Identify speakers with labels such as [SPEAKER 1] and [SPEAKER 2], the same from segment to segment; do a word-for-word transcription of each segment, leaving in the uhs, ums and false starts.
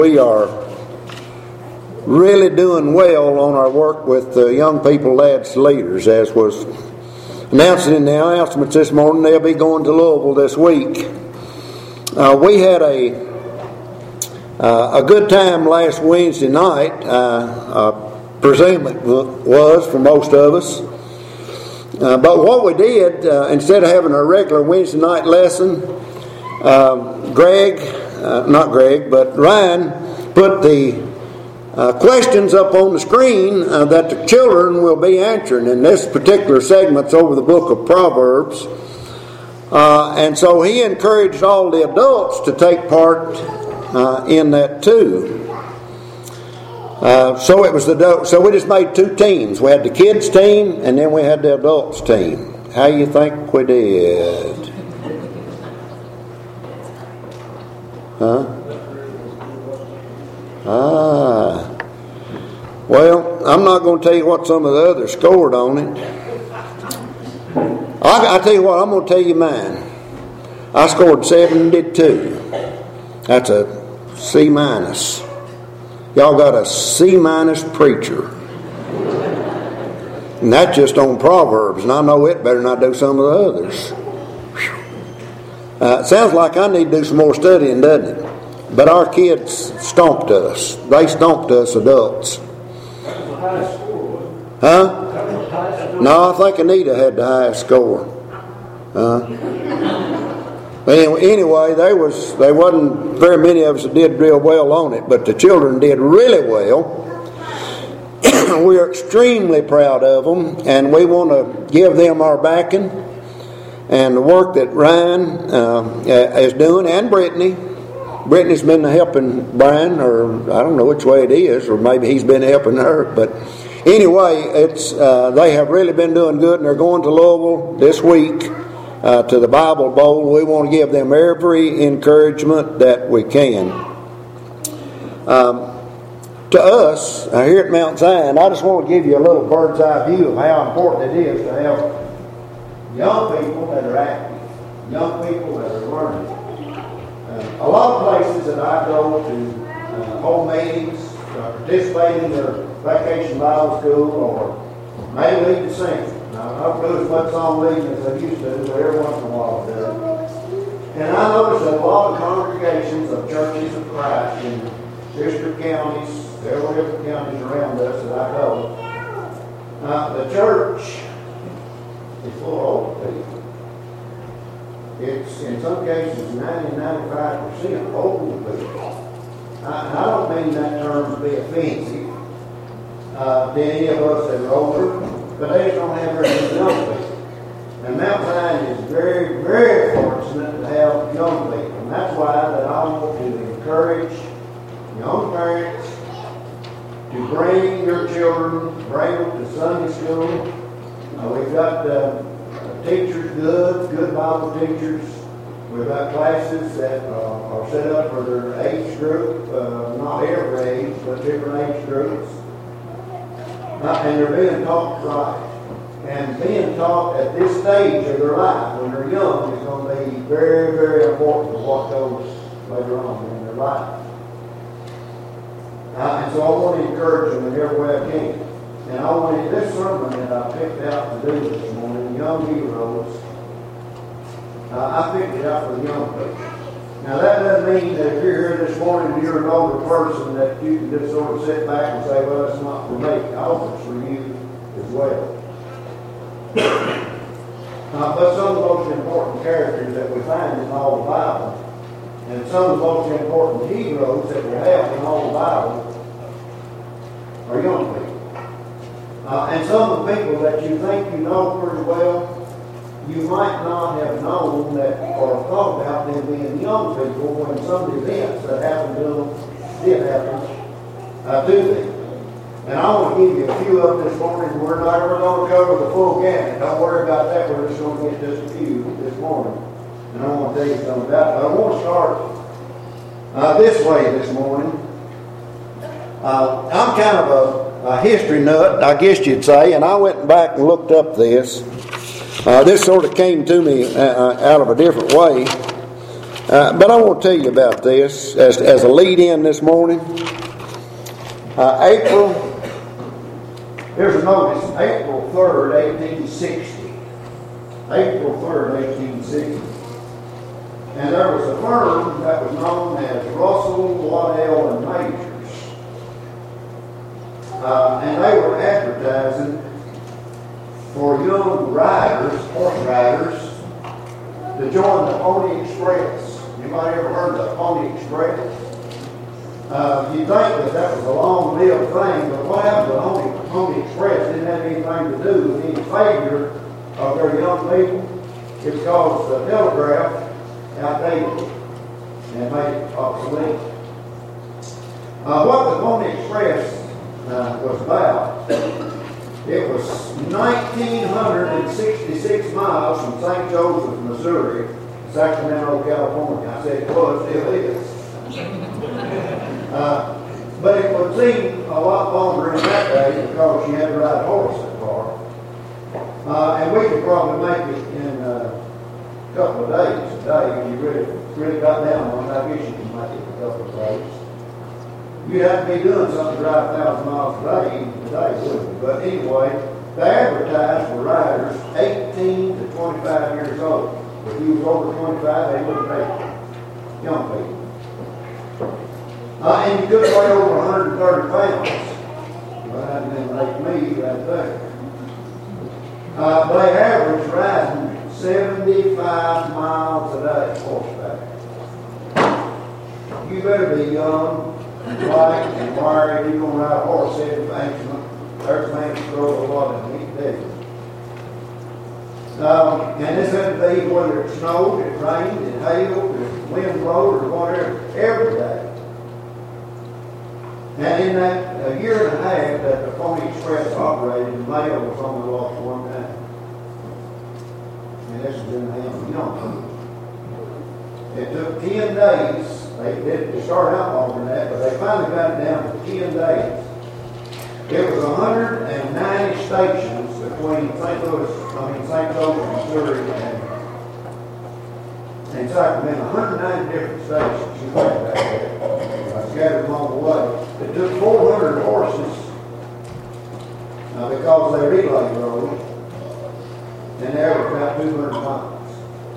[SPEAKER 1] We are really doing well on our work with the young people, lads, leaders, as was announced in the announcements this morning. They'll be going to Louisville this week. Uh, we had a uh, a good time last Wednesday night. Uh, I presume it was for most of us. Uh, but what we did, uh, instead of having a regular Wednesday night lesson, uh, Greg, uh, not Greg, but Ryan put the uh, questions up on the screen uh, that the children will be answering. And this particular segment's over the book of Proverbs. Uh, and so he encouraged all the adults to take part uh, in that too. Uh, so it was the so we just made two teams. We had the kids team, and then we had the adults team. How you think we did? Huh? Ah. Well, I'm not going to tell you what some of the others scored on it. I, I tell you what, I'm going to tell you mine. I scored seventy-two. That's a C minus. Y'all got a C minus preacher. And that's just on Proverbs, and I know it better than I do some of the others. Uh, it sounds like I need to do some more studying, doesn't it? But our kids stomped us. They stomped us adults. Huh? No, I think Anita had the highest score. Uh, But anyway, there was there wasn't very many of us that did real well on it, but the children did really well. We are extremely proud of them, and we want to give them our backing and the work that Ryan uh, is doing, and Brittany. Brittany's been helping Brian, or I don't know which way it is, or maybe he's been helping her. But anyway, it's uh, they have really been doing good, and they're going to Louisville this week. Uh, to the Bible Bowl. We want to give them every encouragement that we can. Um, to us, uh, here at Mount Zion, I just want to give you a little bird's eye view of how important it is to have young people that are active, young people that are learning. Uh, a lot of places that I go to uh, home meetings, uh, participate in their vacation Bible school, or may lead to sing. I don't do as much song leading as I used to, but every once in a while I do. And I notice that a lot of congregations of churches of Christ in district counties, several different counties around us that I go, uh, the church is full of old people. It's, in some cases, ninety to ninety-five percent old people. I, I don't mean that term to be offensive uh, to any of us that are older, but they don't have very many young people. And Mount Zion is very, very fortunate to have young people. And that's why that I want to encourage young parents to bring your children, bring them to Sunday school. Uh, we've got uh, teachers, good, good Bible teachers. We've got classes that uh, are set up for their age group, uh, not every age, but different age groups. Uh, and they're being taught right. And being taught at this stage of their life, when they're young, is going to be very, very important to what goes later on in their life. Uh, and so I want to encourage them in every way I can. And I want to, this sermon that I picked out to do this morning, Young Heroes, uh, I picked it out for the young people. Now that doesn't mean that if you're here this morning and you're an older person that you can just sort of sit back and say, well, it's not for me. I hope it's for you as well. uh, but some of the most important characters that we find in all the Bible, and some of the most important heroes that we have in all the Bible, are young people. Uh, and some of the people that you think you know pretty well, you might not have known that or thought about them being young people when some events that happened to them did happen uh, to them. And I want to give you a few of them this morning. We're not ever going to cover the full gamut. Don't worry about that. We're just going to get just a few this morning. And I want to tell you something about it. But I want to start uh, this way this morning. Uh, I'm kind of a, a history nut, I guess you'd say, and I went back and looked up this. Uh, this sort of came to me uh, out of a different way. Uh, but I want to tell you about this as, as a lead-in this morning. Uh, April, here's a notice, April third, eighteen sixty. April third, eighteen sixty. And there was a firm that was known as Russell, Waddell, and Majors. Uh, and they were advertising for young riders, horse riders, to join the Pony Express. Anybody ever heard of the Pony Express? Uh, you'd think that that was a long-lived thing, but what happened to the Pony, Pony Express didn't have anything to do with any failure of their young people. It was because the telegraph outdated and made it obsolete. Uh, what the Pony Express uh, was about, it was nineteen sixty-six miles from Saint Joseph, Missouri, to Sacramento, California. I said it was, still is. Uh, but it would seem a lot longer in that day because you had to ride a horse that far. Uh, and we could probably make it in uh, a couple of days today if you really, really got down on it. I guess you can make it in a couple of days. You'd have to be doing something to drive a thousand miles a day even today, wouldn't you? But anyway, they advertised for riders eighteen to twenty-five years old. If you was over twenty-five, they wouldn't take you. Young people. Uh, and you couldn't weigh over one hundred thirty pounds. Well, that didn't make me right there. Uh, they average riding seventy-five miles a day horseback. You better be young, and white, and wiry. You're going to ride a horse seventy-five. There's a man who throws a lot of meat there. Um, and this had to be whether it snowed, it rained, it hailed, it wind blowed, or whatever, every day. And in that a year and a half that the Pony Express operated, the mail was only lost one time. And this has been him young. It took ten days. They did start out longer than that, but they finally got it down to ten days. It was one hundred ninety stations between Saint Louis, I mean Saint Joseph, Missouri, and, and Sacramento. one hundred ninety different stations. You think about that. I scattered along the way. It took four hundred horses uh, because they relay rode, and they averaged about two hundred miles.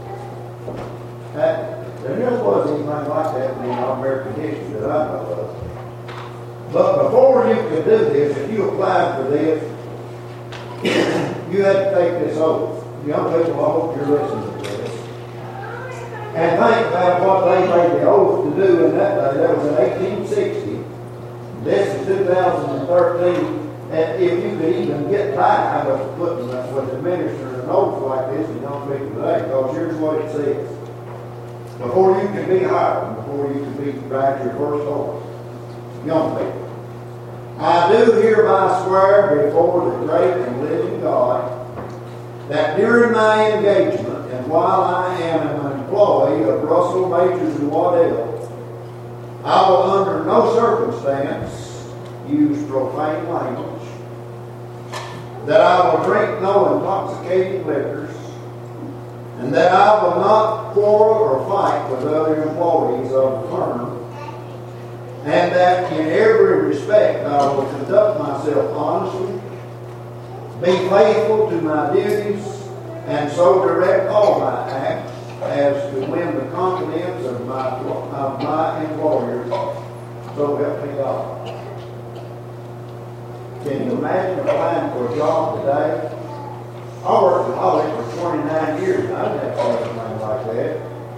[SPEAKER 1] That, there never was anything like that in American history that I know of. But before you could do this, if you applied for this, you had to take this oath. Young people, I hope you're listening to this. And think about what they made the oath to do in that day. That was in eighteen sixty. This is two thousand thirteen. And if you could even get by with putting with administering an oath like this in young people today, because here's what it says. Before you can be hired, before you can be ride your first horse, young people, I do hereby swear before the great and living God that during my engagement and while I am an employee of Russell, Majors, and Waddell, I will under no circumstance use profane language, that I will drink no intoxicating liquors, and that I will not quarrel or fight with other employees of the firm, and that in every respect I will conduct myself honestly, be faithful to my duties, and so direct all my acts as to win the confidence of my, of my employers. So help me God. Can you imagine applying for a job today? I worked in Hollywood for twenty-nine years, and I didn't have to say anything like that.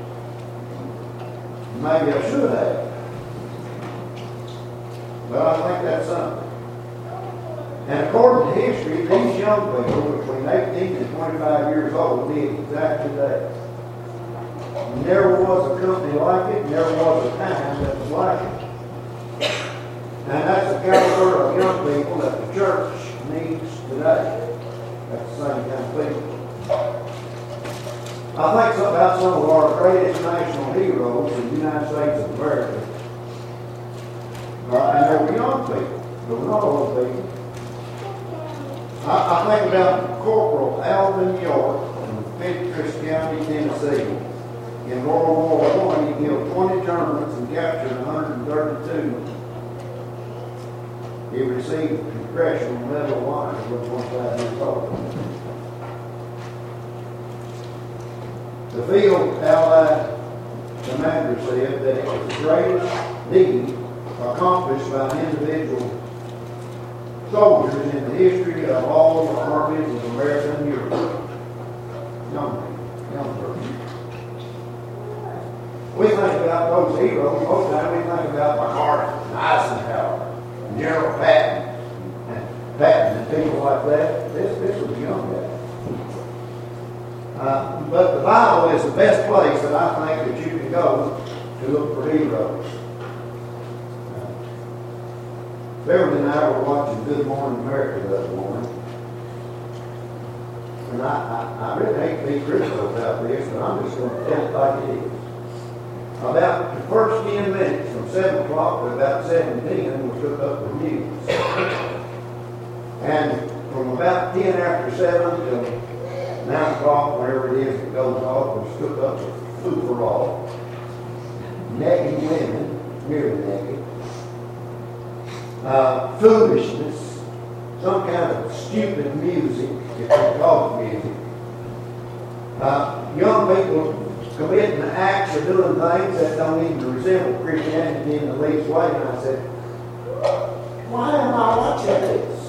[SPEAKER 1] Maybe I should have. But I think that's something. And according to history, these young people between eighteen and twenty-five years old did exactly that. Never was a company like it, never was a time that was like it. And that's the caliber of young people that the church needs today. That's the same kind of people. I think about some of our greatest national heroes in the United States of America. Uh, and they were young people. They were not old people. I, I think about Corporal Alvin York in Fentress County, Tennessee. In World War One, he killed twenty Germans and captured one hundred thirty-two. He received the Congressional Medal of Honor. He was twenty-five years old. The field Allied commander said that it was the greatest deed accomplished by an individual soldiers in the history of all the armies of America and Europe. Young, young person. We think about those heroes, most of the time we think about MacArthur, and Eisenhower, and General Patton, and Patton, and people like that. This, this was a young guy. Uh, but the Bible is the best place that I think that you can go to look for heroes. Beverly and I were watching Good Morning America the other morning. And I, I, I really hate to be critical about this, but I'm just going to tell it like it is. About the first ten minutes, from seven o'clock to about seven ten, we took up the news. And from about ten after seven till nine o'clock, whenever it is it goes off, we took up the food for all. Naked women, nearly naked. Uh, foolishness, some kind of stupid music, if they call it music. Uh, young people committing acts or doing things that don't even resemble Christianity in the least way. And I said, why am I watching this?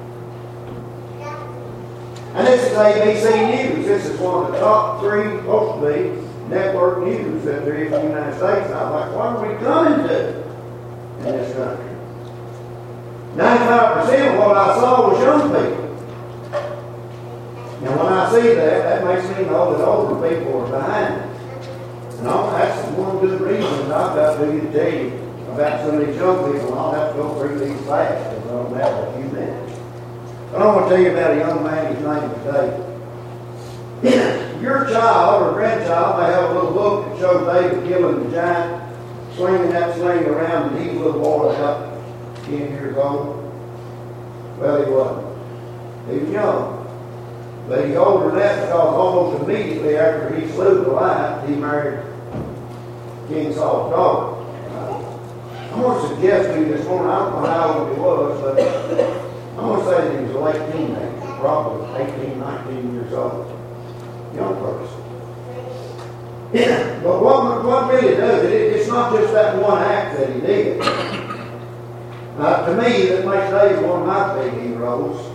[SPEAKER 1] And this is A B C News. This is one of the top three, supposed to be, network news that there is in the United States. And I'm like, what are we coming to in this country? ninety-five percent of what I saw was young people. And when I see that, that makes me know that older people are behind it. And I'll, that's one good reason that I've got to tell you about some of these young people, and I'll have to go through these fast because I don't have a few minutes. But I want to tell you about a young man, his name is David. Your child or grandchild may have a little book that shows David killing the giant, swinging that sling around, and he's a little boy about ten years old. Well, he wasn't. He was young. But he's older than that because almost immediately after he slew Goliath, he married King Saul's daughter. Uh, I'm going to suggest to you this morning, I don't know how old he was, but I'm going to say that he was a late teenager, probably eighteen, nineteen years old. Young person. But what, what really does it, it's not just that one act that he did. Uh, to me, that makes David one of my big heroes.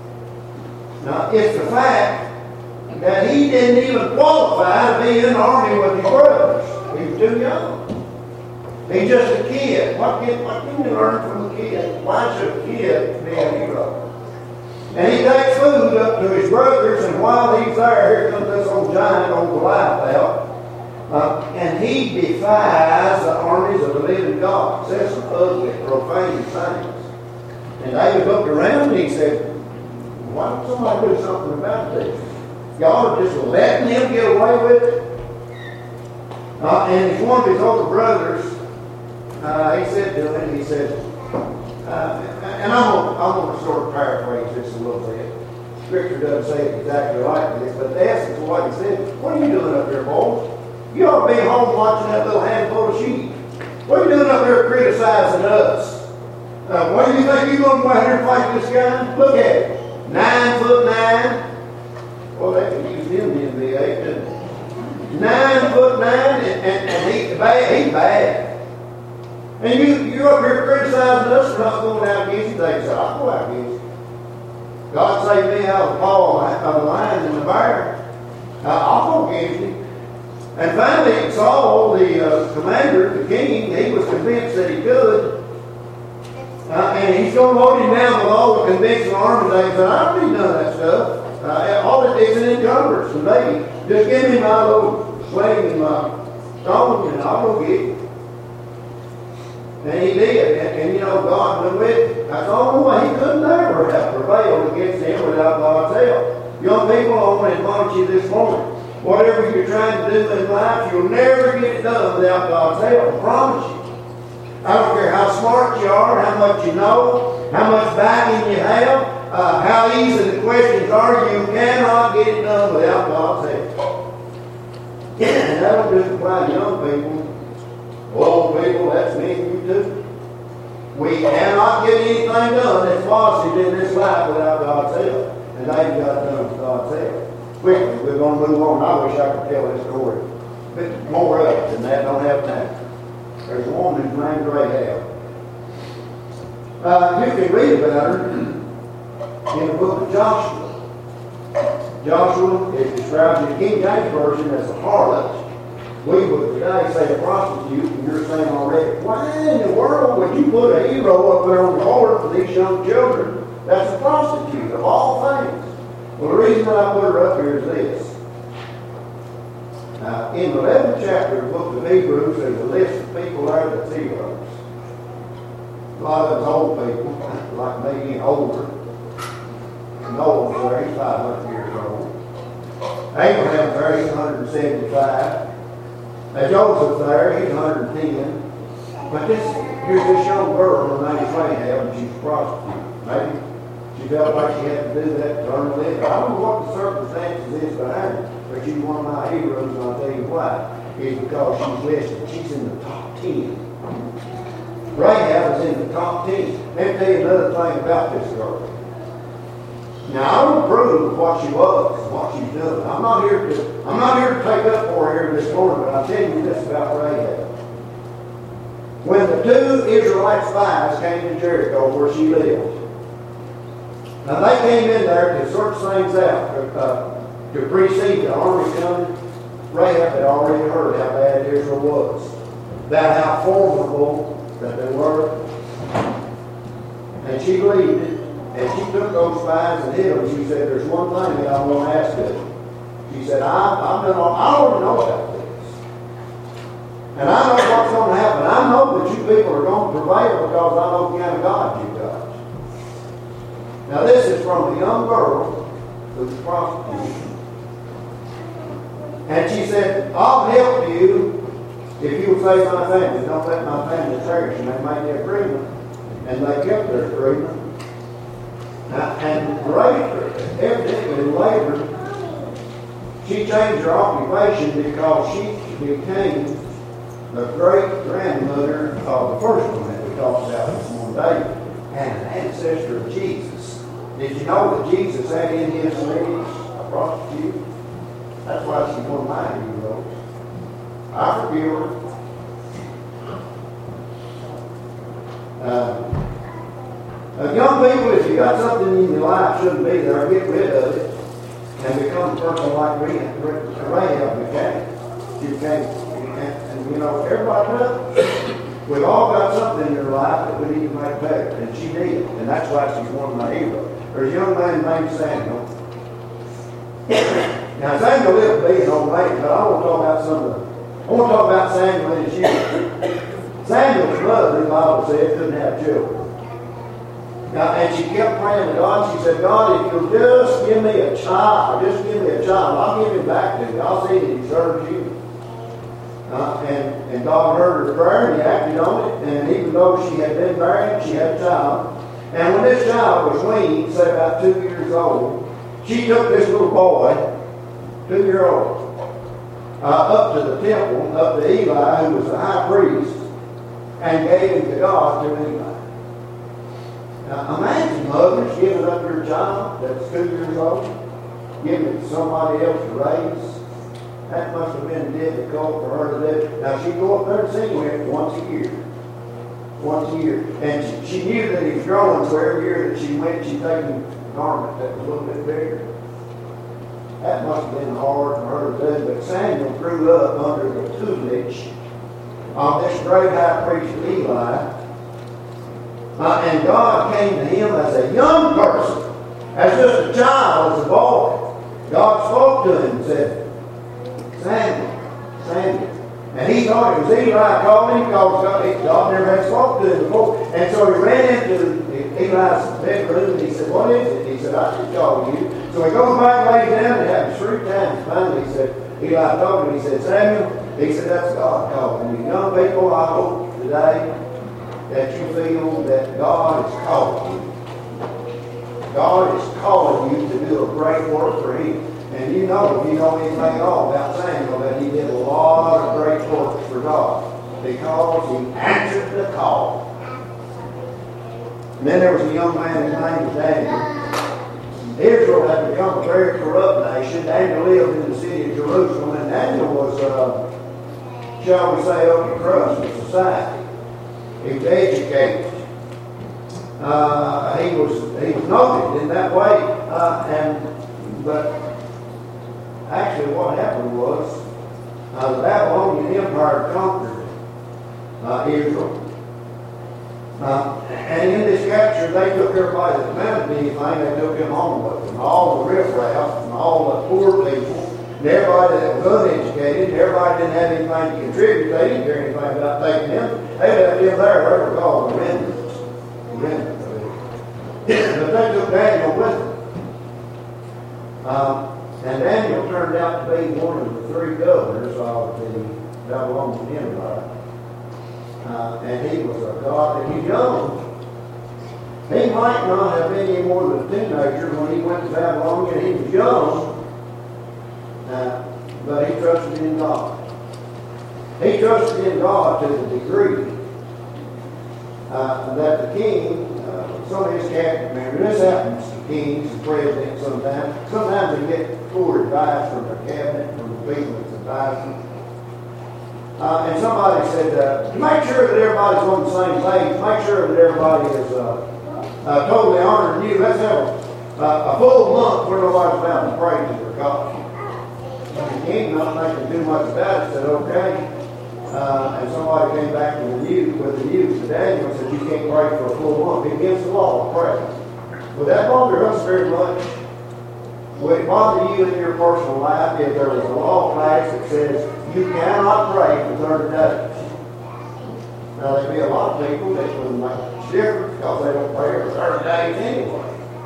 [SPEAKER 1] Now, it's the fact that he didn't even qualify to be in the army with his brothers. He was too young. He's just a kid. What can, what can you learn from a kid? Why should a kid be a hero? And he takes food up to his brothers, and while he's there, here comes this old giant, old Goliath out. Uh, and he defies the armies of the living God. Says some ugly, profane things. And David looked around and he said, why don't somebody do something about this? Y'all are just letting him get away with it? Uh, and he's one of his older brothers. Uh, he said to him, he said, uh, and I'm going I'm going to sort of paraphrase this a little bit. Scripture doesn't say it exactly like this, but the essence of what he said, what are you doing up there, boys? You ought to be home watching that little handful of sheep. What are you doing up there criticizing us? Uh, what do you think you're going to go out here and fight this guy? Look at it. Nine foot nine. Well, they could use him in the N B A, couldn't they? Nine foot nine, and, and, and he's bad. He's bad. And you, you're up here criticizing us for not going out against you. They said, I'll go out against you. God saved me out of the paw of the lion and the bear. Uh, I'll go against you. And finally, Saul, the uh, commander, the king, he was convinced that he could. Uh, and he's going to load him down with all the conventional armies. They said, I don't need none of that stuff. Uh, all it is is encumbrance. And they just give me my little sling and my stone, and I'll go get it. And he did. And, and you know, God went with him. That's the only way. He could never have prevailed against him without God's help. Young people, I want to admonish you this morning. Whatever you're trying to do in life, you'll never get it done without God's help. I promise you. I don't care how smart you are, how much you know, how much backing you have, uh, how easy the questions are, you cannot get it done without God's help. And that don't just apply to young people. Old people, that's me and you too. We cannot get anything done that's positive in this life without God's help. And they got it done with God's help. Quickly, we're going to move on. I wish I could tell this story. A bit more of it than that, don't have time. There's a woman who's named Rahab. Uh, you can read about her in the book of Joshua. Joshua is described in the King James Version as a harlot. We would today say a prostitute, and you're saying already, why in the world would you put a hero up there on the altar for these young children? That's a prostitute of all things. Well, the reason that I put her up here is this. Now, in the eleventh chapter of the book of Hebrews, there's a list of people there that's heroes. A lot of those old people, like me, and older. Noah's there, he's five hundred years old. Abraham's there, he's one hundred seventy-five. Now Joseph's there, he's one hundred ten. But this, here's this young girl, her name's Rahab, and she's a prostitute. Maybe she felt like she had to do that to earn a living. I don't know what the circumstances is behind it, but she's one of my heroes, and I'll tell you why. It's because she's listed. She's in the top ten. Rahab is in the top ten. Let me tell you another thing about this girl. Now I don't approve of what she was and what she's doing. I'm not here to I'm not here to take up for her here this morning, but I'll tell you this about Rahab. When the two Israelite spies came to Jericho where she lived, now they came in there to search things out to, uh, to precede the army coming. Rahab had already heard how bad Israel was, about how formidable that they were, and she believed it. And she took those spies and hid them. She said, there's one thing that I'm going to ask you. She said, I, I've been on, I already know about this. And I know what's going to happen. I know that you people are going to prevail because I know the kind of God you got. Now this is from a young girl who's a prostitute. And she said, I'll help you if you will save my family. Don't let my family perish. And they made the agreement. And they kept their agreement. Now, and later, evidently later, she changed her occupation because she became the great-grandmother of the first one that we talked about this morning, David, and an ancestor of Jesus. Did you know that Jesus had in his lineage a prostitute? That's why she's one of my heroes. I forgive her. Uh, Uh, young people, if you got something in your life shouldn't be there, get rid of it and become a person like Rahab became. She became, and, and you know, everybody does. We've all got something in your life that we need to make better, and she did, and that's why she's one of my heroes. There's a young man named Samuel. Now, Samuel lived to be an old man, but I want to talk about some of the, I want to talk about Samuel and his youth. Samuel's mother, the Bible said, couldn't have children. Now, and she kept praying to God. She said, God, if you'll just give me a child, just give me a child, I'll give him back to you. I'll see that he serves you. Uh, and, and God heard her prayer, and he acted on it. And even though she had been married, she had a child. And when this child was weaned, say about two years old, she took this little boy, two-year-old, uh, up to the temple, up to Eli, who was the high priest, and gave him to God through Eli. Now, imagine mothers giving up your child that's two years old, giving it to somebody else to raise. That must have been difficult for her to do. Now, she'd go up there and sing with him once a year. Once a year. And she, she knew that he was growing, so every year that she went, she'd take him a garment that was a little bit bigger. That must have been hard for her to do. But Samuel grew up under the tutelage of this great high priest Eli. Uh, and God came to him as a young person, as just a child, as a boy. God spoke to him and said, Samuel, Samuel. And he thought it was Eli called him because God, God never had spoken to him before. And so he ran into Eli's bedroom and he said, what is it? He said, I just called you. So he goes back, lays down, and happened three times. Finally, he said, Eli told him, he said, Samuel, he said, that's God calling you. Young people, I hope today that you feel that God is calling you. God is calling you to do a great work for Him. And And you know, if you know anything at all about Samuel, that he did a lot of great works for God because he answered the call. And then there was a young man, his name was Daniel. Israel had become a very corrupt nation. Daniel lived in the city of Jerusalem, and Daniel was, uh, shall we say, upper crust of society. He was educated. Uh, he was he was noted in that way, uh, and but actually, what happened was uh, the Babylonian Empire conquered uh, Israel. Uh, and in this capture, they took everybody that amounted to anything, they took them home with them. All the riffraff and all the poor people, and everybody that was uneducated, and everybody didn't have anything to contribute. They didn't care anything about taking them. They left them there, they were called the remnants. The remnants. But they took Daniel with them. Um, and Daniel turned out to be one of the three governors of the Babylonian Empire. Uh, and he was a god, and he's young. He might not have been any more than a teenager when he went to Babylon, and he was young, uh, but he trusted in God. He trusted in God to the degree uh, that the king, uh, some of his cabinet members, this happens to kings and presidents sometimes, sometimes they get poor advice from their cabinet, from the people that's advising. Uh, and somebody said, uh, make sure that everybody's on the same page. Make sure that everybody is uh, uh, totally honoring you. Let's have a, uh, a full month where nobody's about to pray to their God. And the king, not thinking too much about it, said, okay. Uh, and somebody came back with the news, with the news to Daniel and said, you can't pray for a full month. It's against the law to pray. Would that bother us very much? Would it bother you in your personal life if there was a law passed that says you cannot pray for thirty days? Now, there'd be a lot of people that wouldn't make a difference because they don't pray for thirty days anyway.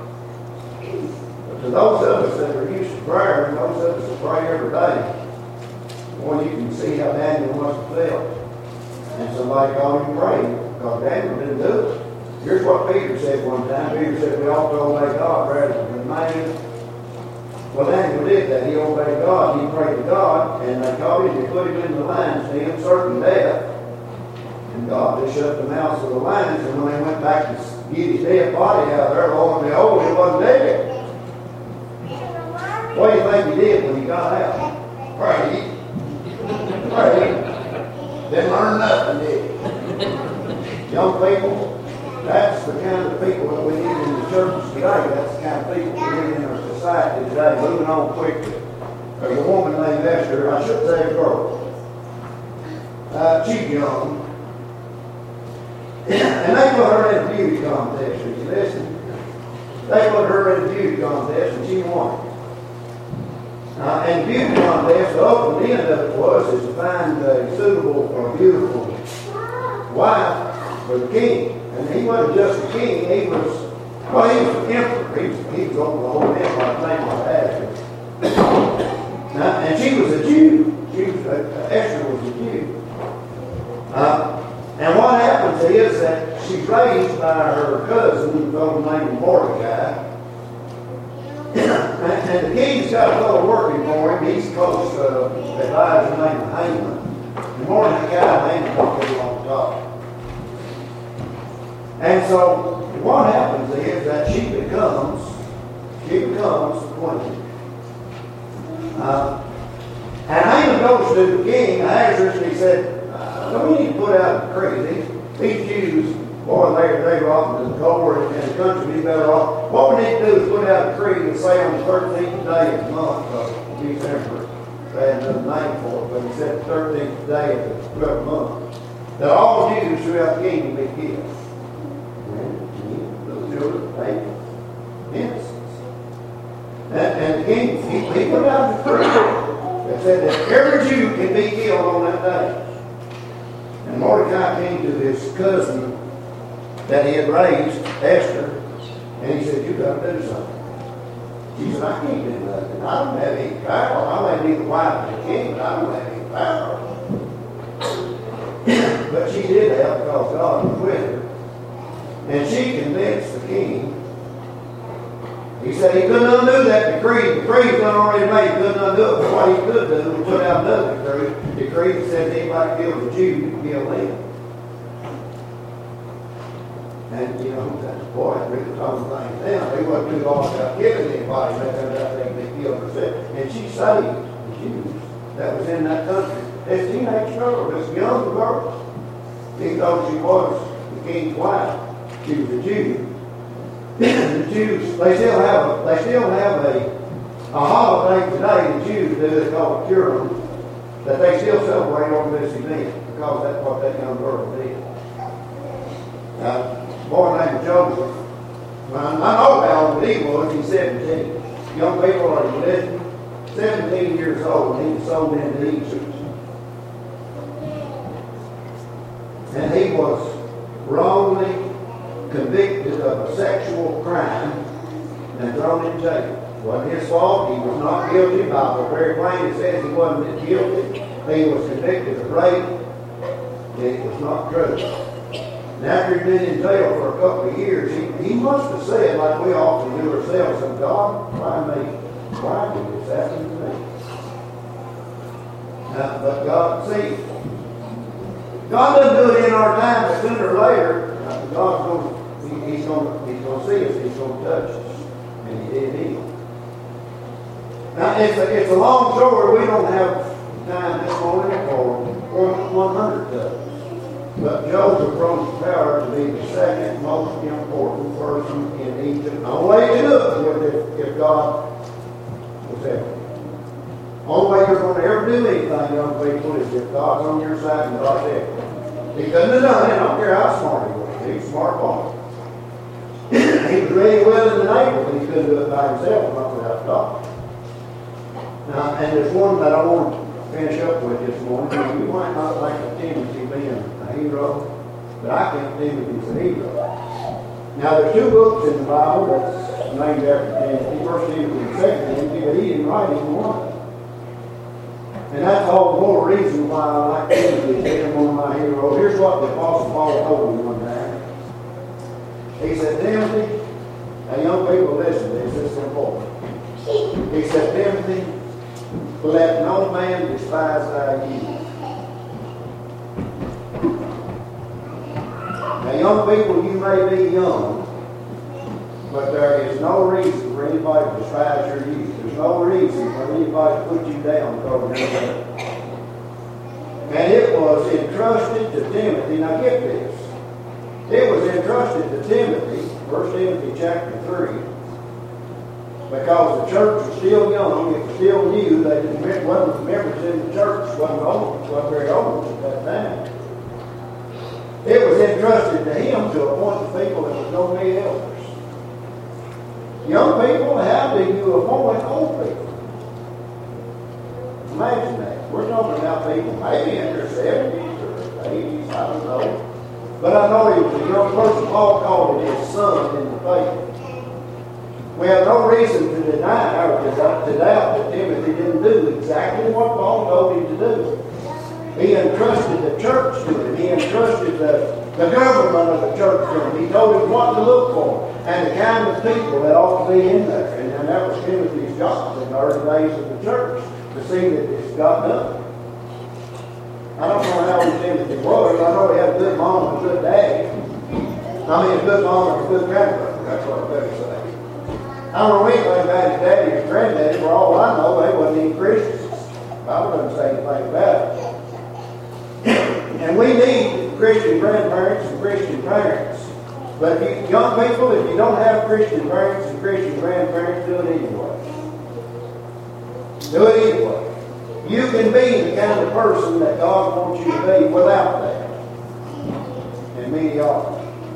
[SPEAKER 1] But to those of us that are used to prayer, and those of us that pray every day, well, you can see how Daniel must have felt. And somebody called him praying because Daniel didn't do it. Here's what Peter said one time. Peter said we ought to obey God rather than man. Well, Daniel did that. He obeyed God. He prayed to God, and they caught him. They put him in the lion's den, certain death. And God just shut the mouths of the lions. And when they went back to get his dead body out there, lo and behold, he wasn't dead. What do you think he did when he got out? Prayed. Prayed. Didn't learn nothing, did he? Young people, that's the kind of people that we need in the churches today. That's the kind of people we need in our society today. Moving on quickly. There's a woman named Esther. I should say a girl. Uh, she's young. And they put her in a beauty contest. Are you listening? They put her in a beauty contest and she won. Uh, and the beauty contest, the ultimate end of it was is to find a suitable or beautiful wife for the king. And he wasn't just the king, he was, well, he was the emperor. He was, he was over the whole empire, thing like that. Now, and she was a Jew. She was, uh, Esther was a Jew. Uh, and what happens is that she's raised by her cousin, a fellow named Mordecai. And the king's got a fellow working for him. He's close to uh, advisor named Haman. And Mordecai and Haman don't get along to talk. And so what happens is that she becomes, she becomes the queen. Uh, and Haman goes to the king, Ahasuerus, and he said, uh, we need to put out a decree. These, these Jews, boy, they, they were off to the court and the country would be better off. What we need to do is put out a decree and say on the thirteenth day of the month of December, they had another name for it, but he said the thirteenth day of the twelfth month, that all Jews throughout the kingdom be killed. Little children, babies, innocents. And, and the king, he, he put out a decree that said that every Jew can be killed on that day. And Mordecai came to his cousin that he had raised, Esther, and he said, you've got to do something. She said, I can't do nothing. I don't have any power. I may be the wife of the king, but I don't have any power. But she did that because God was with her. And she convinced the king, He said he couldn't undo that decree. The decree was already made. He couldn't undo it. But what he could do was put out another decree. Decree that said anybody kills a Jew, you can kill them. And, you know, that boy really told things down. He wasn't too long about killing anybody. They found out they could kill herself. And she saved the Jews that was in that country. This teenage girl, this young girl, even though she was the king's wife, she was a Jew. The Jews, they still have a, they still have a, a holiday today, the Jews do, they call it Purim, that they still celebrate over this event because that's what that young girl did. Now, a boy named Joseph, well, I know how old he was, he's seventeen. Young people are listening. seventeen years old, and he was sold into Egypt. And he was wrongly convicted of a sexual crime and thrown in jail. It wasn't his fault. He was not guilty. The Bible very plainly says he wasn't guilty. He was convicted of rape. It was not true. And after he'd been in jail for a couple of years, he, he must have said, like we often do ourselves, and God, why me? Why did this happen to me? Now, but God, see, God doesn't do it in our time, but sooner or later, God's going to, he, he's going to, he's going to see us, he's going to touch us. And he did heal. Now, it's a, it's a long story. We don't have time this morning for one hundred of us. But Joseph rose to power to be the second most important person in Egypt. The only way to do it was if, if God was there. The only way you're going to ever do anything, young people, is if God's on your side and God's there. He couldn't have done it. I don't care how smart he was. He was a smart boy. He was really willing and able, but he couldn't do it by himself, not without God. Now, and there's one that I want to finish up with this morning. You might not like Timothy being a hero, but I think Timothy's a hero. Now, there's two books in the Bible that's named after Timothy. First Timothy and Second Timothy, but he didn't write even one. And that's all the more reason why I like Timothy. He's one of my heroes. Here's what the Apostle Paul told me one time. He said, Timothy, now young people listen to this, this is important. He said, Timothy, let no man despise thy youth. Now young people, you may be young, but there is no reason for anybody to despise your youth. There's no reason for anybody to put you down because you're young. And it was entrusted to Timothy. Now get this. It was entrusted to Timothy, First Timothy chapter three, because the church was still young, it was still new, they didn't wasn't members in the church, wasn't old, wasn't very old at that time. It was entrusted to him to appoint the people that was going to be elders. Young people, how do you appoint old people? Imagine that. We're talking about people maybe in their seventies or eighties, I don't know. But I know he was a young person. Paul called it his son in the faith. We have no reason to deny or to doubt that Timothy didn't do exactly what Paul told him to do. He entrusted the church to him. He entrusted the, the government of the church to him. He told him what to look for and the kind of people that ought to be in there. And, and that was Timothy's job in the early days of the church, to see that it's got done. I don't know how old Timothy was. I know he had a good mom and a good daddy. I mean, a good mom and a good grandmother. That's what I'm going to say. I don't know anything about his daddy and granddaddy. For all I know, they wasn't even Christians. The Bible doesn't say anything about it. And we need Christian grandparents and Christian parents. But if you, young people, if you don't have Christian parents and Christian grandparents, do it anyway. Do it anyway. You can be the kind of person that God wants you to be without that. And many are.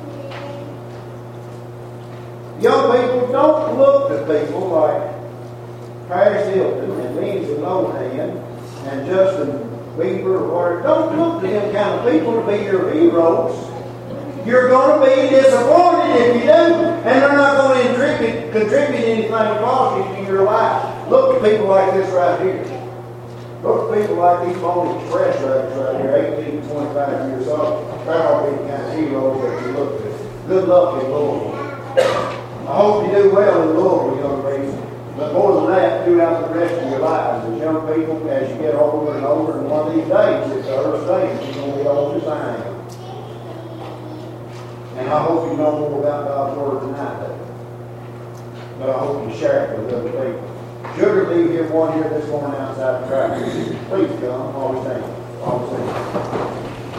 [SPEAKER 1] Young people, don't look to people like Paris Hilton and Lindsay Lohan and Justin Bieber or whatever. Don't look to them kind of people to be your heroes. You're going to be disappointed if you do. And they're not going to contribute, contribute anything positive to your life. Look at people like this right here. Look at people like these Pony Express riders right here, eighteen to twenty-five years old. They're all be the kind of heroes that you look at. Good luck in Louisville. I hope you do well in Louisville, young people. But more than that, throughout the rest of your lives, as young people, as you get older and older, and one of these days, it's the earth stage, you're going to be old as I am. And I hope you know more about God's Word than I do. But I hope you share it with other people. Sugar, leave here one here this morning outside the traffic. Please come, always thank you. Always thank you.